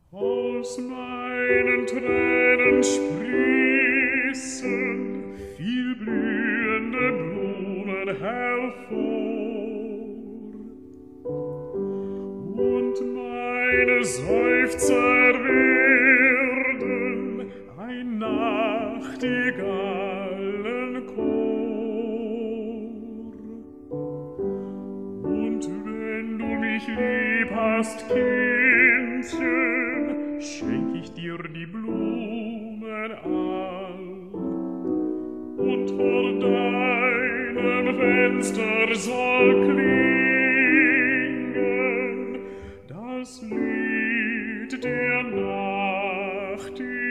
Aus meinen Tränen sprießen viel blühende Blumen hervor, und meine Seufzer werden ein Nachtigallenchor. Und wenn du mich lieb hast, Kindchen, schenk ich dir die Blumen all. Und vor deinem Fenster soll klingen das Lied der Nachtigall.